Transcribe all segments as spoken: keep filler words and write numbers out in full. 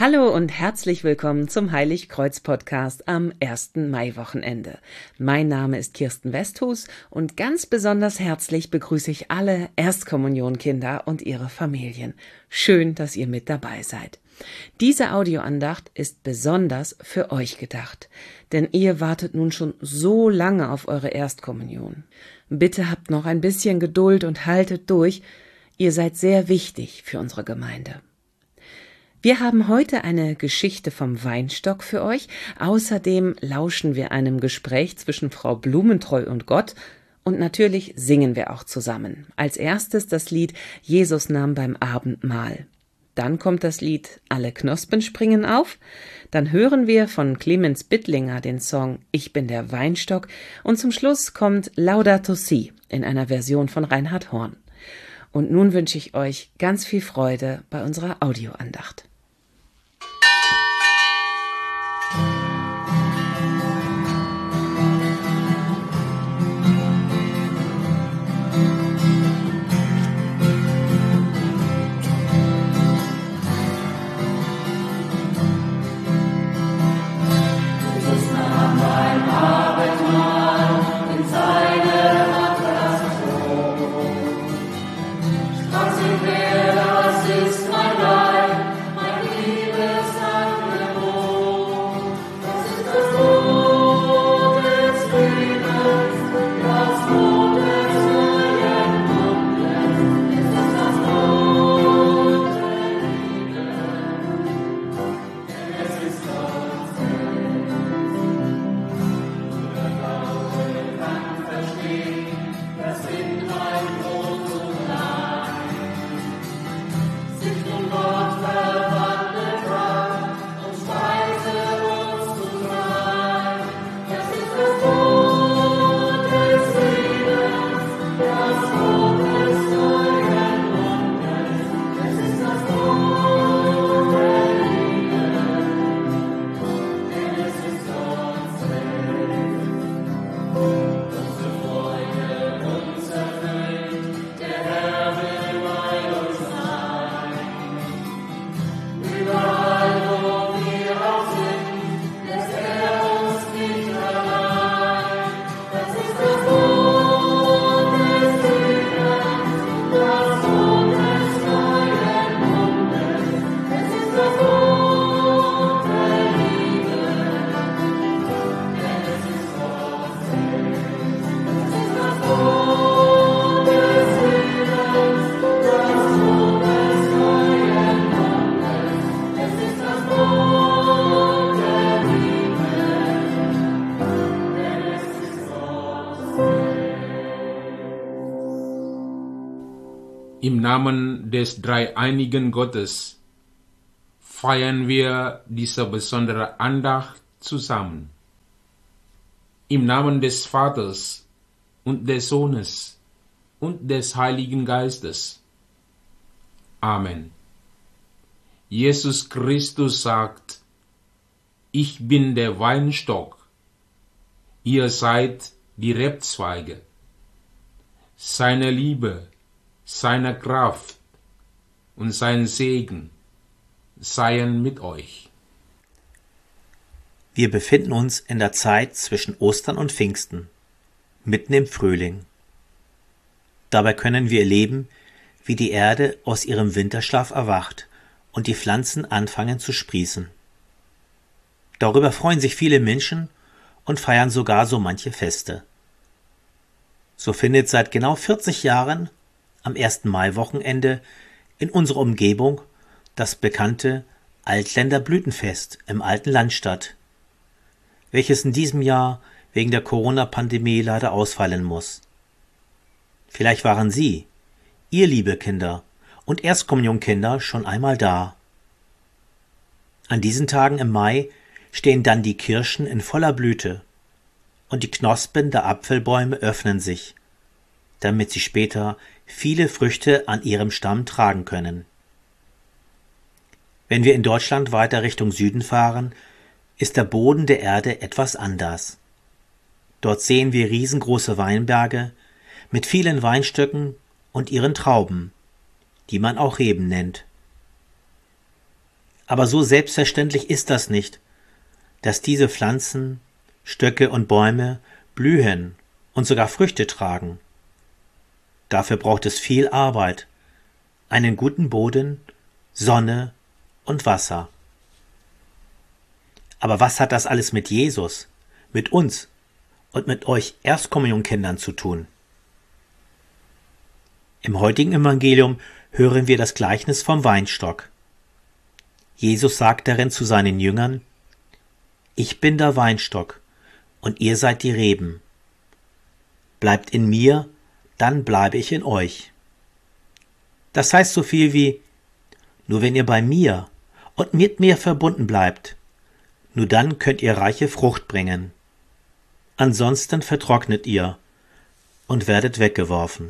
Hallo und herzlich willkommen zum Heiligkreuz-Podcast am ersten Mai-Wochenende. Mein Name ist Kirsten Westhus und ganz besonders herzlich begrüße ich alle Erstkommunionkinder und ihre Familien. Schön, dass ihr mit dabei seid. Diese Audioandacht ist besonders für euch gedacht, denn ihr wartet nun schon so lange auf eure Erstkommunion. Bitte habt noch ein bisschen Geduld und haltet durch. Ihr seid sehr wichtig für unsere Gemeinde. Wir haben heute eine Geschichte vom Weinstock für euch. Außerdem lauschen wir einem Gespräch zwischen Frau Blumentreu und Gott und natürlich singen wir auch zusammen. Als erstes das Lied Jesus nahm beim Abendmahl. Dann kommt das Lied Alle Knospen springen auf. Dann hören wir von Clemens Bittlinger den Song Ich bin der Weinstock und zum Schluss kommt Laudato Si in einer Version von Reinhard Horn. Und nun wünsche ich euch ganz viel Freude bei unserer Audioandacht. Im Namen des dreieinigen Gottes feiern wir diese besondere Andacht zusammen. Im Namen des Vaters und des Sohnes und des Heiligen Geistes. Amen. Jesus Christus sagt, ich bin der Weinstock, ihr seid die Rebzweige. Seine Liebe, seine Kraft und sein Segen seien mit euch. Wir befinden uns in der Zeit zwischen Ostern und Pfingsten, mitten im Frühling. Dabei können wir erleben, wie die Erde aus ihrem Winterschlaf erwacht und die Pflanzen anfangen zu sprießen. Darüber freuen sich viele Menschen und feiern sogar so manche Feste. So findet seit genau vierzig Jahren am ersten Mai-Wochenende in unserer Umgebung das bekannte Altländer Blütenfest im alten Land statt, welches in diesem Jahr wegen der Corona-Pandemie leider ausfallen muss. Vielleicht waren Sie, ihr liebe Kinder und Erstkommunionkinder, schon einmal da. An diesen Tagen im Mai stehen dann die Kirschen in voller Blüte und die Knospen der Apfelbäume öffnen sich, damit sie später viele Früchte an ihrem Stamm tragen können. Wenn wir in Deutschland weiter Richtung Süden fahren, ist der Boden der Erde etwas anders. Dort sehen wir riesengroße Weinberge mit vielen Weinstöcken und ihren Trauben, die man auch Reben nennt. Aber so selbstverständlich ist das nicht, dass diese Pflanzen, Stöcke und Bäume blühen und sogar Früchte tragen. Dafür braucht es viel Arbeit, einen guten Boden, Sonne und Wasser. Aber was hat das alles mit Jesus, mit uns und mit euch Erstkommunionkindern zu tun? Im heutigen Evangelium hören wir das Gleichnis vom Weinstock. Jesus sagt darin zu seinen Jüngern: Ich bin der Weinstock und ihr seid die Reben. Bleibt in mir, dann bleibe ich in euch. Das heißt so viel wie: Nur wenn ihr bei mir und mit mir verbunden bleibt, nur dann könnt ihr reiche Frucht bringen. Ansonsten vertrocknet ihr und werdet weggeworfen.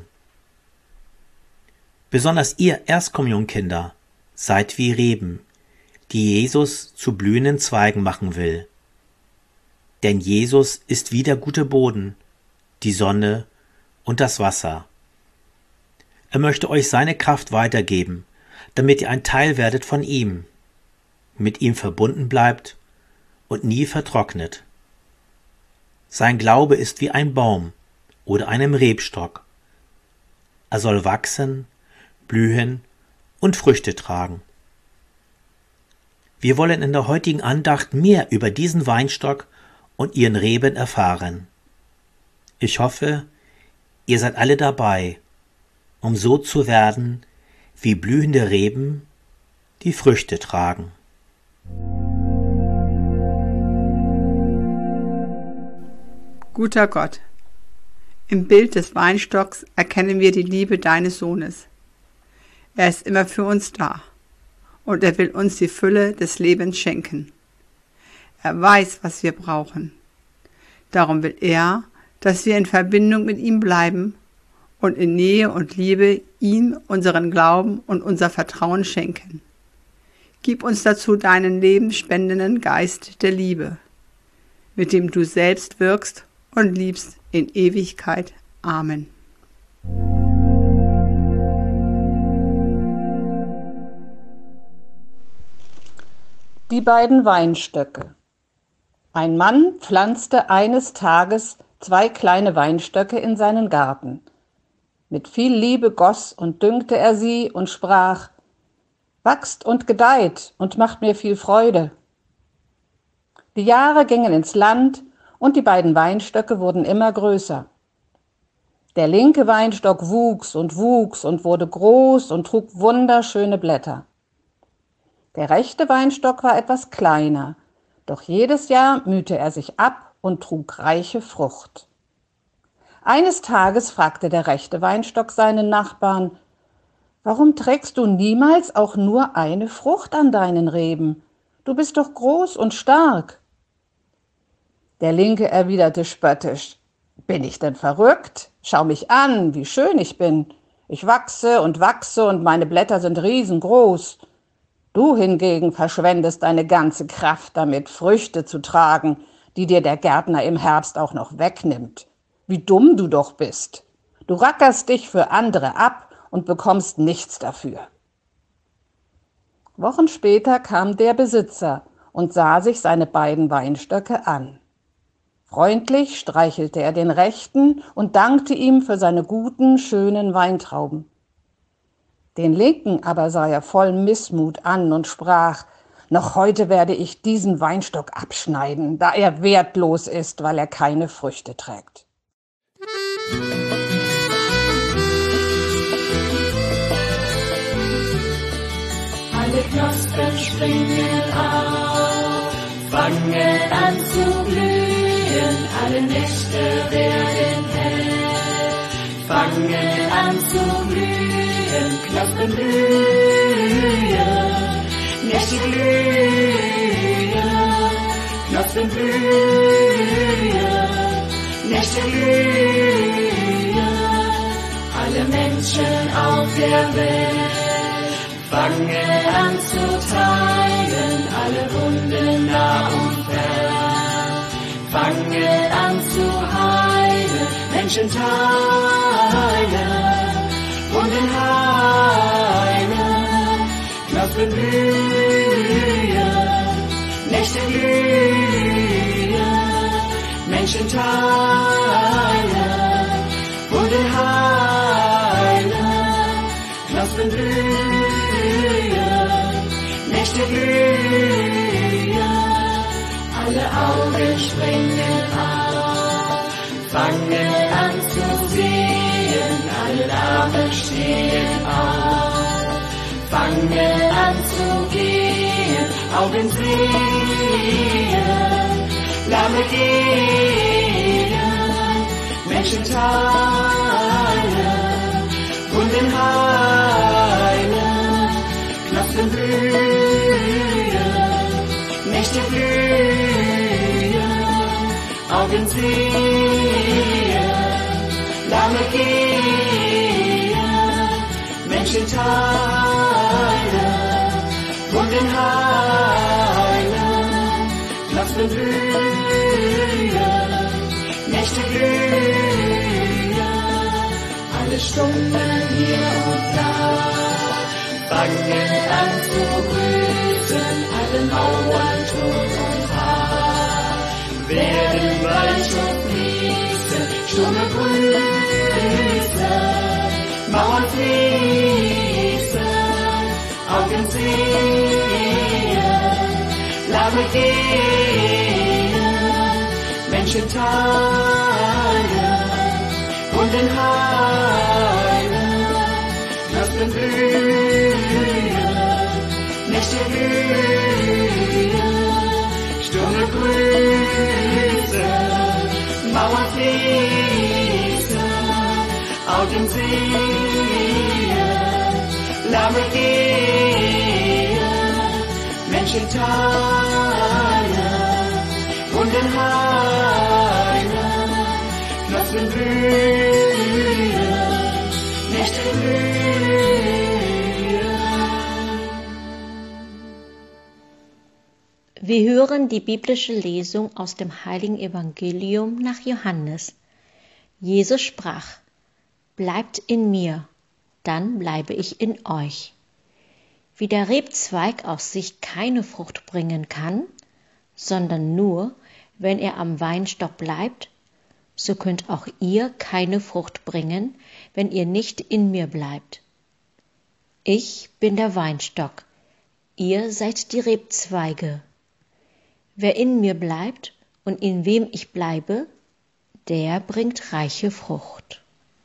Besonders ihr Erstkommunionkinder seid wie Reben, die Jesus zu blühenden Zweigen machen will. Denn Jesus ist wie der gute Boden, die Sonne und das Wasser. Er möchte euch seine Kraft weitergeben, damit ihr ein Teil werdet von ihm, mit ihm verbunden bleibt und nie vertrocknet. Sein Glaube ist wie ein Baum oder einem Rebstock. Er soll wachsen, blühen und Früchte tragen. Wir wollen in der heutigen Andacht mehr über diesen Weinstock und ihren Reben erfahren. Ich hoffe, ihr seid alle dabei, um so zu werden wie blühende Reben, die Früchte tragen. Guter Gott, im Bild des Weinstocks erkennen wir die Liebe deines Sohnes. Er ist immer für uns da und er will uns die Fülle des Lebens schenken. Er weiß, was wir brauchen. Darum will er, dass wir in Verbindung mit ihm bleiben und in Nähe und Liebe ihm unseren Glauben und unser Vertrauen schenken. Gib uns dazu deinen lebensspendenden Geist der Liebe, mit dem du selbst wirkst und liebst in Ewigkeit. Amen. Die beiden Weinstöcke. Ein Mann pflanzte eines Tages zwei kleine Weinstöcke in seinen Garten. Mit viel Liebe goss und düngte er sie und sprach: Wachst und gedeiht und macht mir viel Freude. Die Jahre gingen ins Land und die beiden Weinstöcke wurden immer größer. Der linke Weinstock wuchs und wuchs und wurde groß und trug wunderschöne Blätter. Der rechte Weinstock war etwas kleiner, doch jedes Jahr mühte er sich ab und trug reiche Frucht. Eines Tages fragte der rechte Weinstock seinen Nachbarn: Warum trägst du niemals auch nur eine Frucht an deinen Reben? Du bist doch groß und stark. Der linke erwiderte spöttisch: Bin ich denn verrückt? Schau mich an, wie schön ich bin. Ich wachse und wachse und meine Blätter sind riesengroß. Du hingegen verschwendest deine ganze Kraft damit, Früchte zu tragen, die dir der Gärtner im Herbst auch noch wegnimmt. Wie dumm du doch bist. Du rackerst dich für andere ab und bekommst nichts dafür. Wochen später kam der Besitzer und sah sich seine beiden Weinstöcke an. Freundlich streichelte er den rechten und dankte ihm für seine guten, schönen Weintrauben. Den linken aber sah er voll Missmut an und sprach: Noch heute werde ich diesen Weinstock abschneiden, da er wertlos ist, weil er keine Früchte trägt. Alle Knospen springen auf, fangen an zu blühen, alle Nächte werden hell, fangen an zu blühen, Knospen blühen, Nächte blühen, Knospen blühen, Nächte blühen, alle Menschen auf der Welt fangen an zu teilen, alle Wunden nah und fern, fangen an zu heilen, Menschen teilen, Wunden heilen, Knospen blühen, Nächte glühen, Menschen teilen, Wunden heilen, Knospen blühen, Nächte glühen, alle Augen springen auf, fangen an zu sehen, alle Arme stehen auf, fangen an zu gehen, Augen sehen, Lahme gehen, Menschen teilen, Wunden heilen, Knospen blühen, Nächte blühen, Augen sehen, Lahme gehen, Menschen teilen, Wunden heilen, Knospen blühen, Nächte blühen, alle Stunden hier und da, fangen an zu grüßen, alle Mauern, Turm und Haar, werden weich und fließen, Sturme grüßen, Mauern fließen, Augen sehen, Lahme gehen, Menschen teilen, Wunden heilen, Knospen blühen, Nächte blühen, Stürme grüßen, Mauern fließen, Augen sehen, Lahme gehen, Menschen teilen, Wunden heilen, Knospen blühen, Nächte blühen. Wir hören die biblische Lesung aus dem Heiligen Evangelium nach Johannes. Jesus sprach: Bleibt in mir, dann bleibe ich in euch. Wie der Rebzweig aus sich keine Frucht bringen kann, sondern nur, wenn er am Weinstock bleibt, so könnt auch ihr keine Frucht bringen, wenn ihr nicht in mir bleibt. Ich bin der Weinstock, ihr seid die Rebzweige. Wer in mir bleibt und in wem ich bleibe, der bringt reiche Frucht.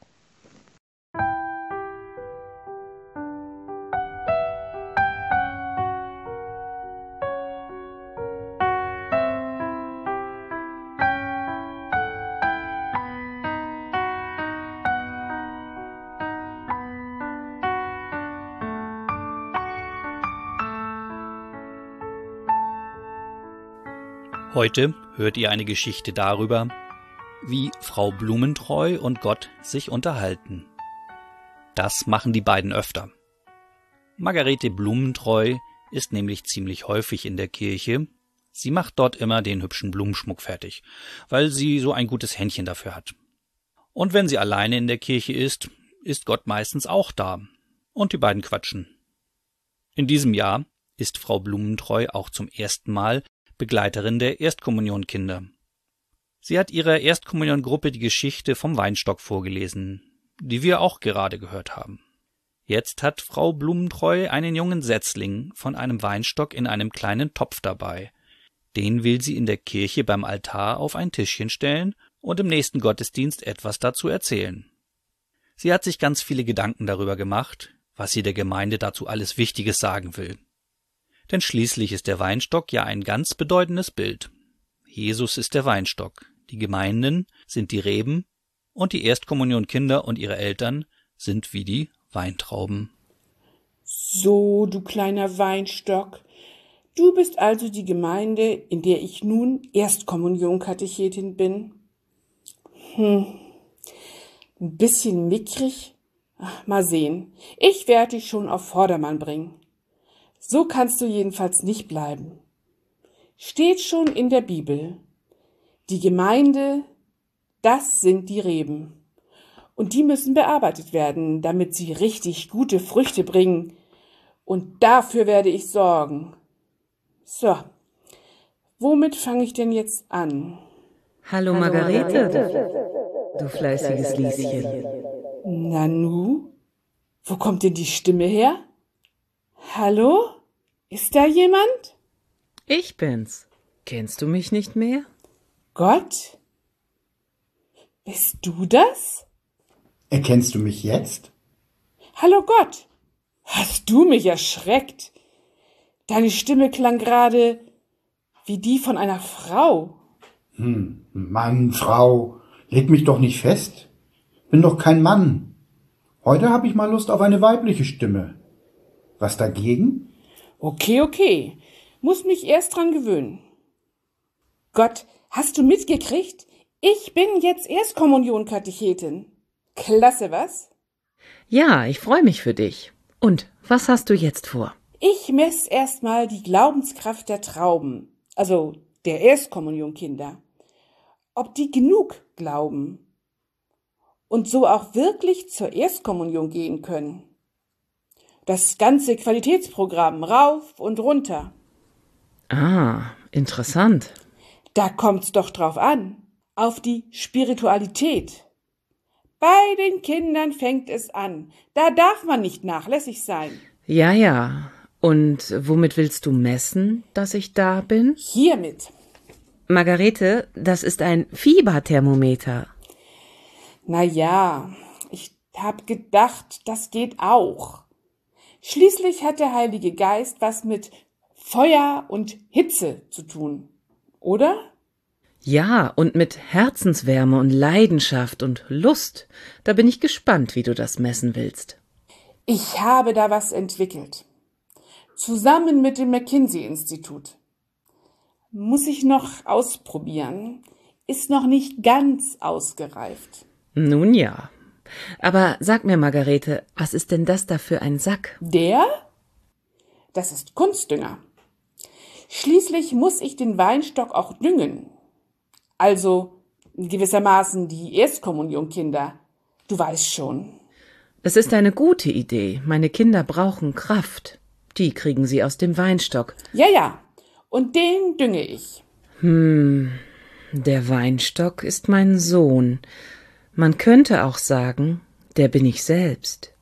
Heute hört ihr eine Geschichte darüber, wie Frau Blumentreu und Gott sich unterhalten. Das machen die beiden öfter. Margarete Blumentreu ist nämlich ziemlich häufig in der Kirche. Sie macht dort immer den hübschen Blumenschmuck fertig, weil sie so ein gutes Händchen dafür hat. Und wenn sie alleine in der Kirche ist, ist Gott meistens auch da. Und die beiden quatschen. In diesem Jahr ist Frau Blumentreu auch zum ersten Mal Begleiterin der Erstkommunionkinder. Sie hat ihrer Erstkommuniongruppe die Geschichte vom Weinstock vorgelesen, die wir auch gerade gehört haben. Jetzt hat Frau Blumentreu einen jungen Setzling von einem Weinstock in einem kleinen Topf dabei. Den will sie in der Kirche beim Altar auf ein Tischchen stellen und im nächsten Gottesdienst etwas dazu erzählen. Sie hat sich ganz viele Gedanken darüber gemacht, was sie der Gemeinde dazu alles Wichtiges sagen will. Denn schließlich ist der Weinstock ja ein ganz bedeutendes Bild. Jesus ist der Weinstock, die Gemeinden sind die Reben und die Erstkommunionkinder und ihre Eltern sind wie die Weintrauben. So, du kleiner Weinstock, du bist also die Gemeinde, in der ich nun Erstkommunionkatechetin bin. Hm, ein bisschen mickrig? Ach, mal sehen, ich werde dich schon auf Vordermann bringen. So kannst du jedenfalls nicht bleiben. Steht schon in der Bibel. Die Gemeinde, das sind die Reben. Und die müssen bearbeitet werden, damit sie richtig gute Früchte bringen. Und dafür werde ich sorgen. So, womit fange ich denn jetzt an? Hallo Margarete, du fleißiges Lieschen. Nanu? Wo kommt denn die Stimme her? Hallo? Ist da jemand? Ich bin's. Kennst du mich nicht mehr? Gott? Bist du das? Erkennst du mich jetzt? Hallo Gott, hast du mich erschreckt? Deine Stimme klang gerade wie die von einer Frau. Hm, Mann, Frau, leg mich doch nicht fest. Bin doch kein Mann. Heute habe ich mal Lust auf eine weibliche Stimme. Was dagegen? Okay, okay. Muss mich erst dran gewöhnen. Gott, hast du mitgekriegt? Ich bin jetzt Erstkommunion-Katechetin. Klasse, was? Ja, ich freue mich für dich. Und was hast du jetzt vor? Ich messe erstmal die Glaubenskraft der Trauben, also der Erstkommunionkinder. Ob die genug glauben und so auch wirklich zur Erstkommunion gehen können. Das ganze Qualitätsprogramm rauf und runter. Ah, interessant. Da kommt's doch drauf an, auf die Spiritualität. Bei den Kindern fängt es an. Da darf man nicht nachlässig sein. Ja, ja. Und womit willst du messen, dass ich da bin? Hiermit. Margarete, das ist ein Fieberthermometer. Na ja, ich hab gedacht, das geht auch. Schließlich hat der Heilige Geist was mit Feuer und Hitze zu tun, oder? Ja, und mit Herzenswärme und Leidenschaft und Lust. Da bin ich gespannt, wie du das messen willst. Ich habe da was entwickelt. Zusammen mit dem McKinsey-Institut. Muss ich noch ausprobieren. Ist noch nicht ganz ausgereift. Nun ja. Aber sag mir, Margarete, was ist denn das da für ein Sack? Der? Das ist Kunstdünger. Schließlich muss ich den Weinstock auch düngen. Also gewissermaßen die Erstkommunionkinder. Du weißt schon. Das ist eine gute Idee. Meine Kinder brauchen Kraft. Die kriegen sie aus dem Weinstock. Ja, ja. Und den dünge ich. Hm, der Weinstock ist mein Sohn. Man könnte auch sagen, der bin ich selbst.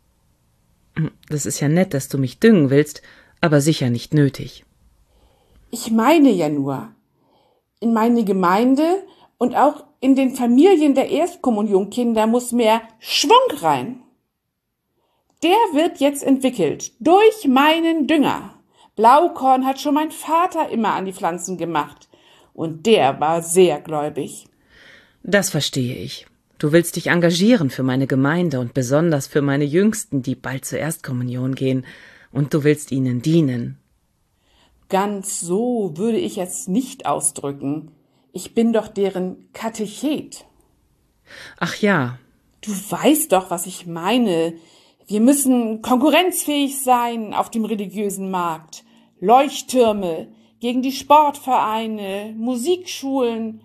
Das ist ja nett, dass du mich düngen willst, aber sicher nicht nötig. Ich meine ja nur, in meine Gemeinde und auch in den Familien der Erstkommunionkinder muss mehr Schwung rein. Der wird jetzt entwickelt durch meinen Dünger. Blaukorn hat schon mein Vater immer an die Pflanzen gemacht. Und der war sehr gläubig. Das verstehe ich. Du willst dich engagieren für meine Gemeinde und besonders für meine Jüngsten, die bald zur Erstkommunion gehen. Und du willst ihnen dienen. Ganz so würde ich es nicht ausdrücken. Ich bin doch deren Katechet. Ach ja. Du weißt doch, was ich meine. Wir müssen konkurrenzfähig sein auf dem religiösen Markt. Leuchttürme gegen die Sportvereine, Musikschulen.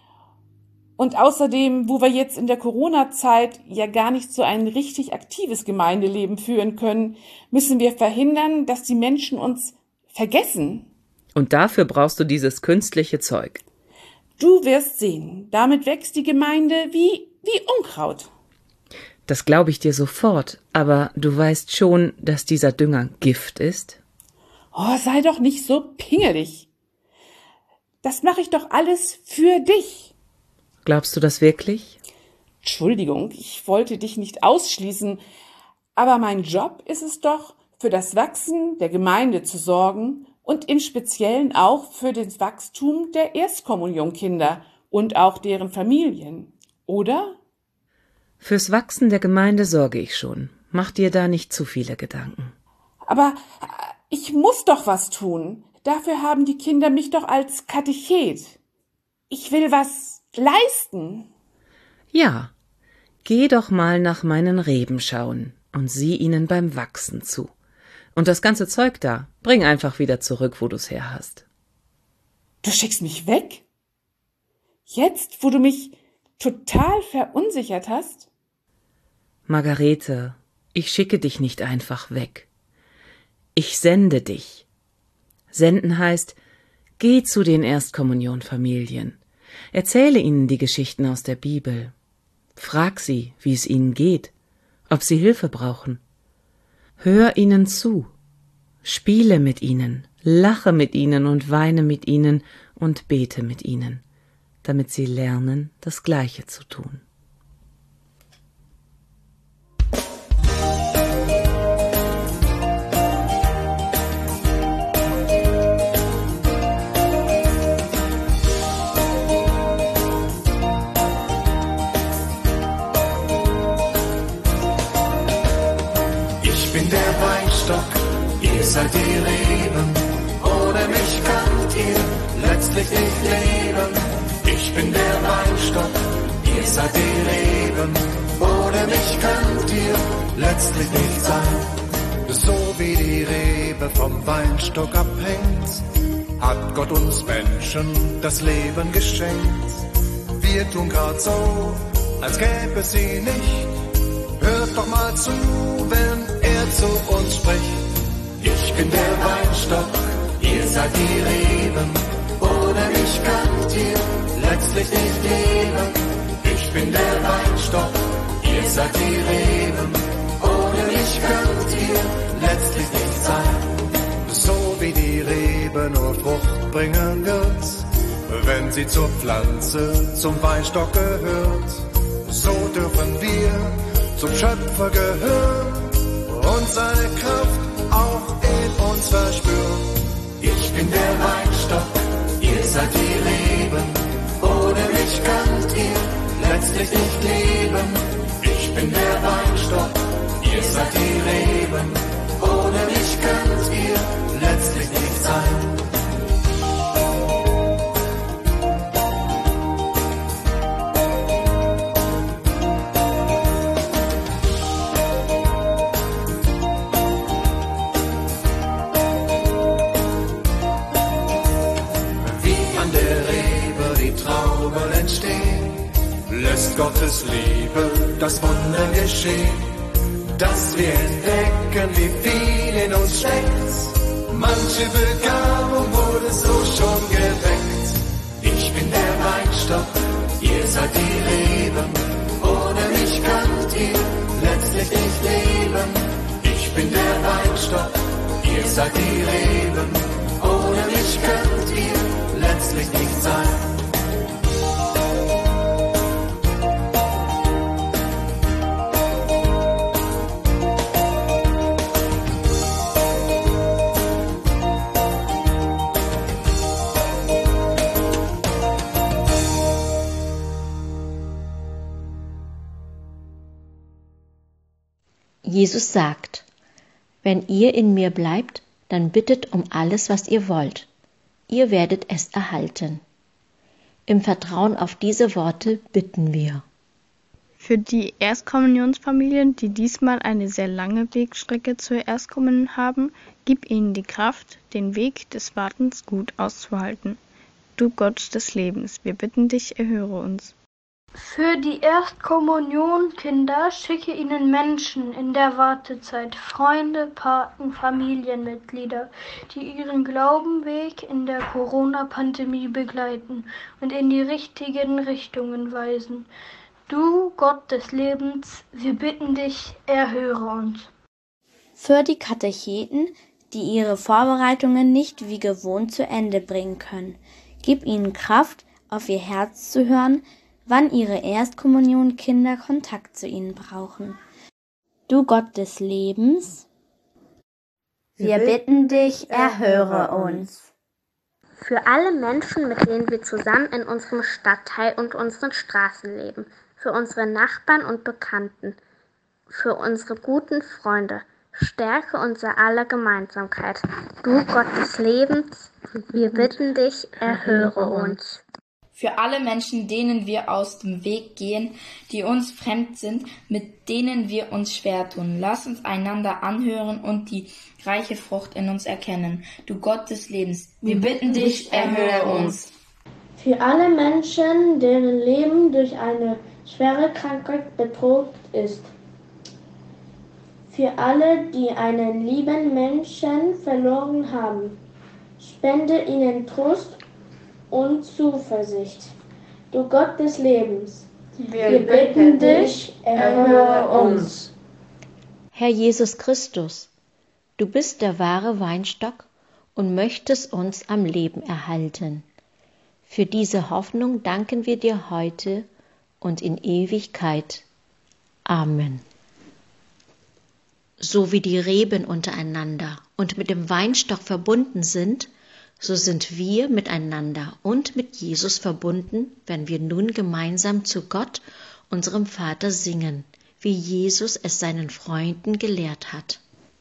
Und außerdem, wo wir jetzt in der Corona-Zeit ja gar nicht so ein richtig aktives Gemeindeleben führen können, müssen wir verhindern, dass die Menschen uns vergessen. Und dafür brauchst du dieses künstliche Zeug. Du wirst sehen, damit wächst die Gemeinde wie, wie Unkraut. Das glaube ich dir sofort, aber du weißt schon, dass dieser Dünger Gift ist? Oh, sei doch nicht so pingelig. Das mache ich doch alles für dich. Glaubst du das wirklich? Entschuldigung, ich wollte dich nicht ausschließen, aber mein Job ist es doch, für das Wachsen der Gemeinde zu sorgen und im Speziellen auch für das Wachstum der Erstkommunionkinder und auch deren Familien, oder? Fürs Wachsen der Gemeinde sorge ich schon. Mach dir da nicht zu viele Gedanken. Aber ich muss doch was tun. Dafür haben die Kinder mich doch als Katechet. Ich will was leisten. Ja, geh doch mal nach meinen Reben schauen und sieh ihnen beim Wachsen zu. Und das ganze Zeug da, bring einfach wieder zurück, wo du's her hast. Du schickst mich weg? Jetzt, wo du mich total verunsichert hast? Margarete, ich schicke dich nicht einfach weg. Ich sende dich. Senden heißt, geh zu den Erstkommunionfamilien. Erzähle ihnen die Geschichten aus der Bibel. Frag sie, wie es ihnen geht, ob sie Hilfe brauchen. Hör ihnen zu. Spiele mit ihnen, lache mit ihnen und weine mit ihnen und bete mit ihnen, damit sie lernen, das Gleiche zu tun. Ihr seid die Reben, ohne mich könnt ihr letztlich nicht leben. Ich bin der Weinstock, ihr seid die Reben, ohne mich könnt ihr letztlich nicht sein. So wie die Rebe vom Weinstock abhängt, hat Gott uns Menschen das Leben geschenkt. Wir tun grad so, als gäbe es sie nicht. Hört doch mal zu, wenn er zu uns spricht. Ich bin der Weinstock, ihr seid die Reben, ohne mich könnt ihr letztlich nicht leben. Ich bin der Weinstock, ihr seid die Reben, ohne mich könnt ihr letztlich nicht sein. So wie die Rebe nur Frucht bringen wird, wenn sie zur Pflanze, zum Weinstock gehört, so dürfen wir zum Schöpfer gehören und seine Kraft auch in uns verspüren. Ich bin der Weinstock, ihr seid die Reben, ohne mich könnt ihr letztlich nicht leben. Ich bin der Weinstock, ihr seid die Reben, ohne mich könnt ihr letztlich nicht sein. Lässt Gottes Liebe das Wunder geschehen, dass wir entdecken, wie viel in uns steckt. Manche Begabung wurde so schon geweckt. Ich bin der Weinstock, ihr seid die Reben, ohne mich könnt ihr letztlich nicht leben. Ich bin der Weinstock, ihr seid die Reben, ohne mich könnt ihr letztlich nicht sein. Jesus sagt, wenn ihr in mir bleibt, dann bittet um alles, was ihr wollt. Ihr werdet es erhalten. Im Vertrauen auf diese Worte bitten wir. Für die Erstkommunionsfamilien, die diesmal eine sehr lange Wegstrecke zur Erstkommunion haben, gib ihnen die Kraft, den Weg des Wartens gut auszuhalten. Du Gott des Lebens, wir bitten dich, erhöre uns. Für die Erstkommunionkinder schicke ihnen Menschen in der Wartezeit, Freunde, Paten, Familienmitglieder, die ihren Glaubenweg in der Corona-Pandemie begleiten und in die richtigen Richtungen weisen. Du, Gott des Lebens, wir bitten dich, erhöre uns. Für die Katecheten, die ihre Vorbereitungen nicht wie gewohnt zu Ende bringen können, gib ihnen Kraft, auf ihr Herz zu hören, wann ihre Erstkommunionkinder Kontakt zu ihnen brauchen. Du Gott des Lebens, wir bitten dich, erhöre uns. Für alle Menschen, mit denen wir zusammen in unserem Stadtteil und unseren Straßen leben, für unsere Nachbarn und Bekannten, für unsere guten Freunde, stärke unser aller Gemeinsamkeit. Du Gott des Lebens, wir bitten dich, erhöre uns. Für alle Menschen, denen wir aus dem Weg gehen, die uns fremd sind, mit denen wir uns schwer tun. Lass uns einander anhören und die reiche Frucht in uns erkennen. Du Gott des Lebens, wir bitten dich, erhöre uns. Für alle Menschen, deren Leben durch eine schwere Krankheit bedroht ist. Für alle, die einen lieben Menschen verloren haben. Spende ihnen Trost und Zuversicht. Du Gott des Lebens, wir, wir bitten dich, erhöre uns. Herr Jesus Christus, du bist der wahre Weinstock und möchtest uns am Leben erhalten. Für diese Hoffnung danken wir dir heute und in Ewigkeit. Amen. So wie die Reben untereinander und mit dem Weinstock verbunden sind, so sind wir miteinander und mit Jesus verbunden, wenn wir nun gemeinsam zu Gott, unserem Vater, singen, wie Jesus es seinen Freunden gelehrt hat.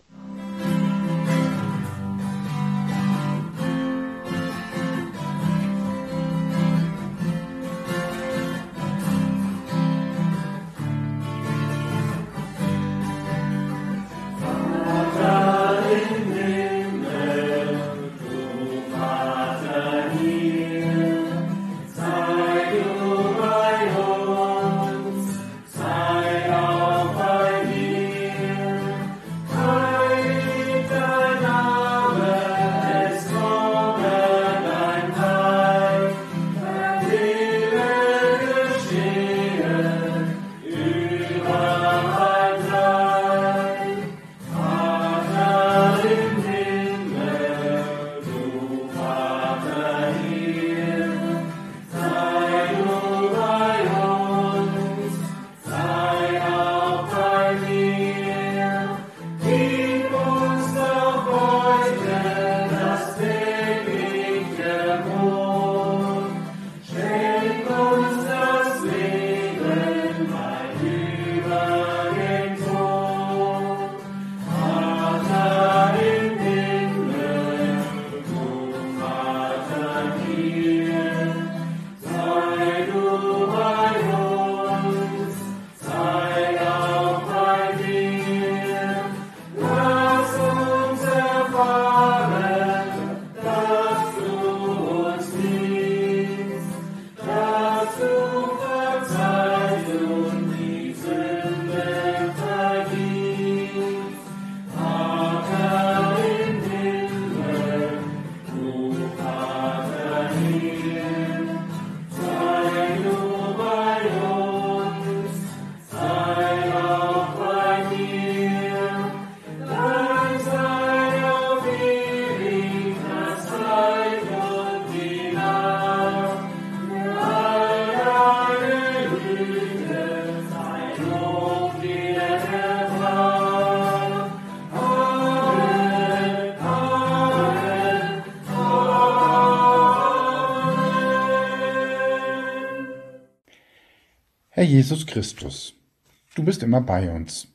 Herr Jesus Christus, du bist immer bei uns.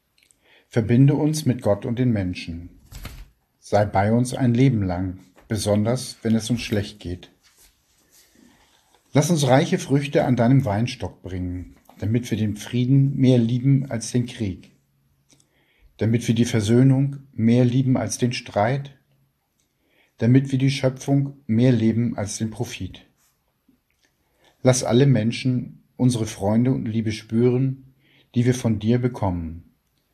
Verbinde uns mit Gott und den Menschen. Sei bei uns ein Leben lang, besonders wenn es uns schlecht geht. Lass uns reiche Früchte an deinem Weinstock bringen, damit wir den Frieden mehr lieben als den Krieg, damit wir die Versöhnung mehr lieben als den Streit, damit wir die Schöpfung mehr leben als den Profit. Lass alle Menschen unsere Freunde und Liebe spüren, die wir von dir bekommen.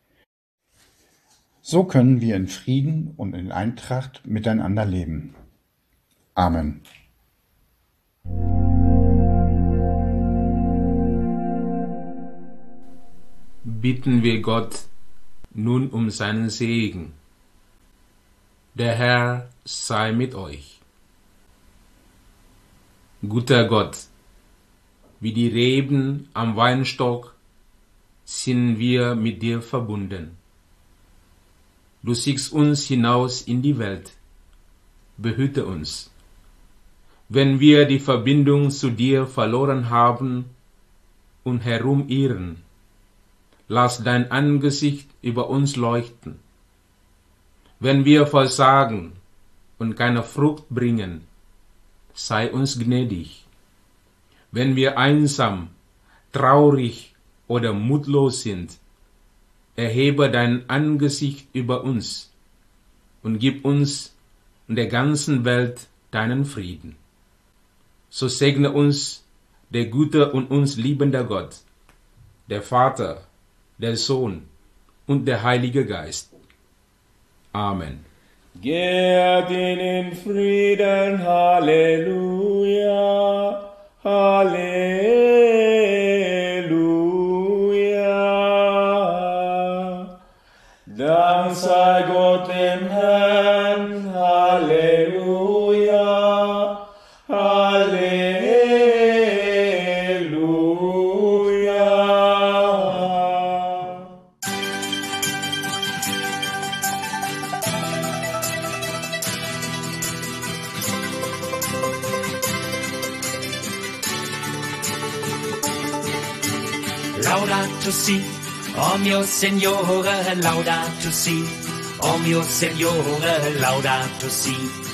So können wir in Frieden und in Eintracht miteinander leben. Amen. Bitten wir Gott nun um seinen Segen. Der Herr sei mit euch. Guter Gott, wie die Reben am Weinstock sind wir mit dir verbunden. Du schickst uns hinaus in die Welt. Behüte uns. Wenn wir die Verbindung zu dir verloren haben und herumirren, lass dein Angesicht über uns leuchten. Wenn wir versagen und keine Frucht bringen, sei uns gnädig. Wenn wir einsam, traurig oder mutlos sind, erhebe dein Angesicht über uns und gib uns und der ganzen Welt deinen Frieden. So segne uns der gute und uns liebende Gott, der Vater, der Sohn und der Heilige Geist. Amen. Geht in Frieden, Halleluja, Halleluja. Dank sei Gott dem Herrn, Halleluja, Halleluja. Laudato si, o mio Signore, laudato si, o mio Signore, laudato si,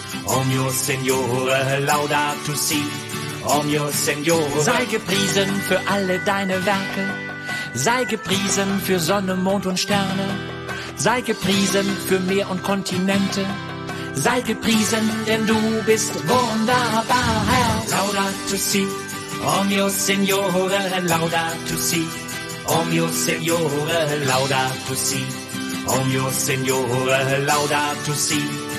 o mio Signore, laudato si, o mio Signore. Sei gepriesen für alle deine Werke, sei gepriesen für Sonne, Mond und Sterne, sei gepriesen für Meer und Kontinente, sei gepriesen, denn du bist wunderbar, Herr. Laudato si, o mio Signore, laudato si, o mio Signore, laudato si, o mio Signore, laudato si,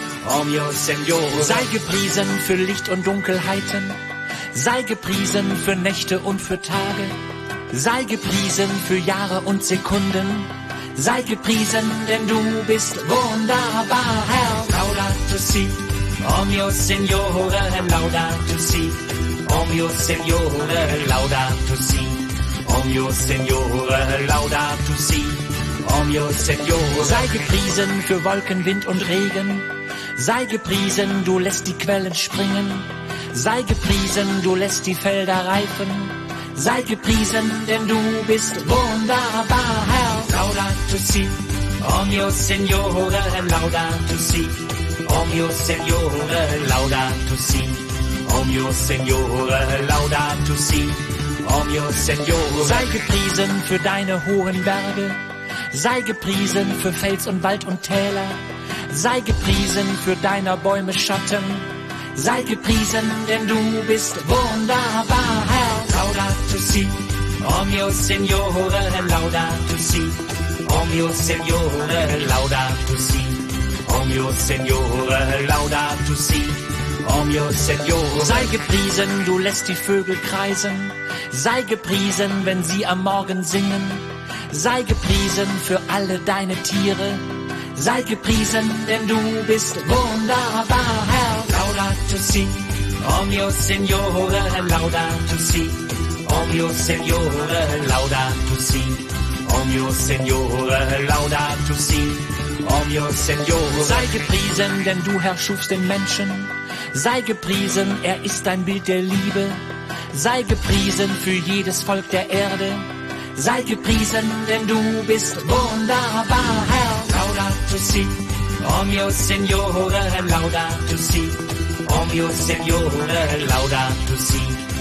o mio Signore. Sei gepriesen für Licht und Dunkelheiten, sei gepriesen für Nächte und für Tage, sei gepriesen für Jahre und Sekunden, sei gepriesen, denn du bist wunderbar, Herr. Laudato si, o mio Signore, laudato si, o mio Signore, laudato si, o mio Signore, laudato si, o mio Signore. Sei gepriesen für Wolken, Wind und Regen, sei gepriesen, du lässt die Quellen springen, sei gepriesen, du lässt die Felder reifen, sei gepriesen, denn du bist wunderbar, Herr. Laudato si, o mio Signore, laudato si, o mio Signore, laudato si, o mio Signore, laudato si, o mio Signore. Sei gepriesen für deine hohen Berge, sei gepriesen für Fels und Wald und Täler, sei gepriesen für deiner Bäume Schatten, sei gepriesen, denn du bist wunderbar, Herr. Laudato si, o mio Signore, laudato si, o mio Signore, laudato si, o mio Signore, laudato si, o mio Signore. Sei gepriesen, du lässt die Vögel kreisen, sei gepriesen, wenn sie am Morgen singen, sei gepriesen für alle deine Tiere, sei gepriesen, denn du bist wunderbar, Herr. Laudato si, o mio Signore, laudato si, o mio Signore, laudato si, o mio Signore, laudato si, o mio Signore. Sei gepriesen, denn du, Herr, schufst den Menschen, sei gepriesen, er ist dein Bild der Liebe, sei gepriesen für jedes Volk der Erde, sei gepriesen, denn du bist wunderbar, Herr. Laudato si, o mio Signore, laudato si, o mio Signore, laudato si,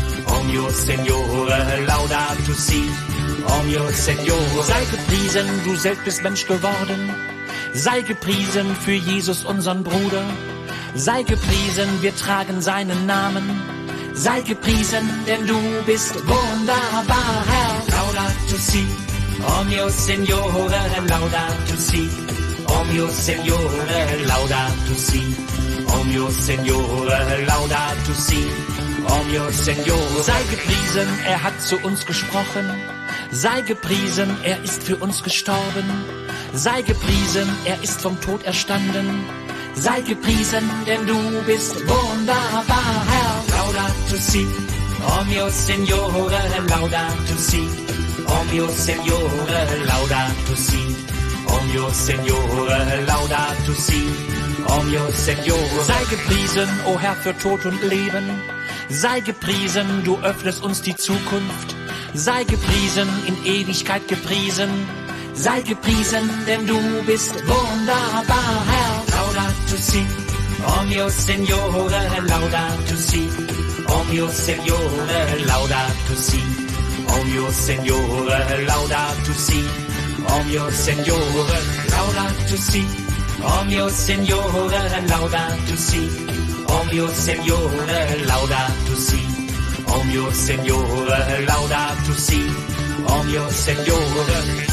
o mio Signore, laudato si, o mio Signore. Sei gepriesen, du selbst bist Mensch geworden, sei gepriesen für Jesus, unseren Bruder, sei gepriesen, wir tragen seinen Namen, sei gepriesen, denn du bist wunderbar, Herr. Laudato si, o mio Signore, laudato si, o mio Signore, laudato si, o mio Signore, laudato si, o mio Signore. Sei gepriesen, er hat zu uns gesprochen, sei gepriesen, er ist für uns gestorben, sei gepriesen, er ist vom Tod erstanden, sei gepriesen, denn du bist wunderbar, Herr. Laudato si, o mio Signore, laudato si, o mio Signore, laudato si, o mio Signore, laudato si, o mio Signore. Sei gepriesen, o Herr, für Tod und Leben, sei gepriesen, du öffnest uns die Zukunft, sei gepriesen, in Ewigkeit gepriesen, sei gepriesen, denn du bist wunderbar, Herr. Laudato si, o mio Signore, laudato si, o mio Signore, laudato si, o mio Signore, laudato si, o mio Signore, laudato si, o mio Signore, laudato si, o mio Signore, laudato si, o mio Signore, laudato si, o mio Signore.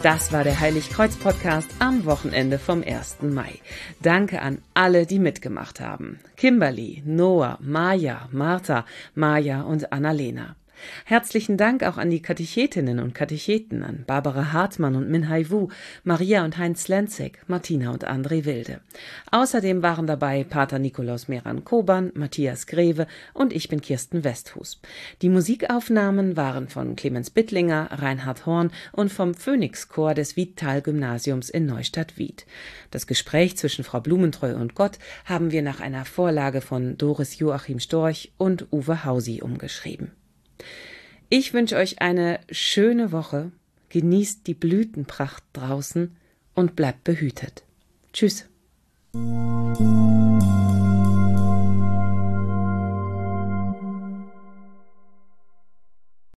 Das war der Heiligkreuz-Podcast am Wochenende vom ersten Mai. Danke an alle, die mitgemacht haben. Kimberly, Noah, Maja, Martha, Maja und Annalena. Herzlichen Dank auch an die Katechetinnen und Katecheten, an Barbara Hartmann und Minhai Wu, Maria und Heinz Lenzek, Martina und André Wilde. Außerdem waren dabei Pater Nikolaus Meran-Koban, Matthias Greve und ich bin Kirsten Westhus. Die Musikaufnahmen waren von Clemens Bittlinger, Reinhard Horn und vom Phoenix-Chor des Wiedtal-Gymnasiums in Neustadt-Wied. Das Gespräch zwischen Frau Blumentreu und Gott haben wir nach einer Vorlage von Doris Joachim Storch und Uwe Hausi umgeschrieben. Ich wünsche euch eine schöne Woche, genießt die Blütenpracht draußen und bleibt behütet. Tschüss.